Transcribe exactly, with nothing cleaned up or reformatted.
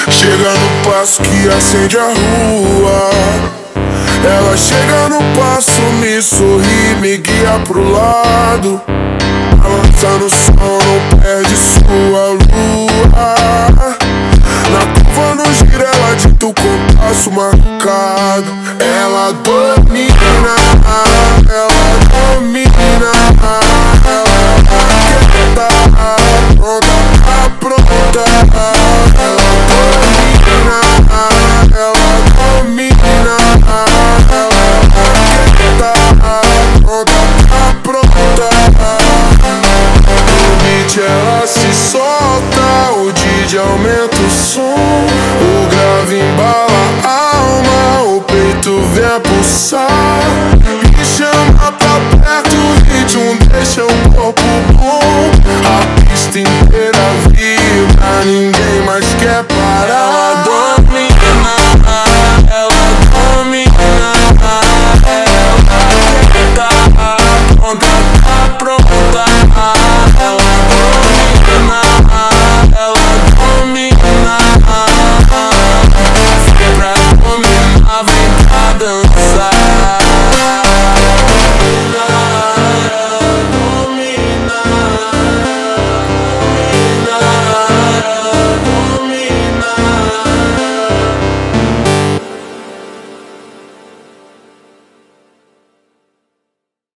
Chega no passo que acende a rua. Ela chega no passo, me sorri, me guia pro lado. Balança no sol, não perde sua lua. Na curva no giro ela dita o compasso marcado. Ela domina, ela domina. Ela tá pronta, tá pronta. Ela domina, ela domina. Ela tá pronta, tá pronta. No beat ela se solta, o D J aumenta o som. O grave embala a alma, o peito vem a pulsar. Me chama pra perto, o ritmo deixa o corpo bom. A pista inteira vibra, ninguém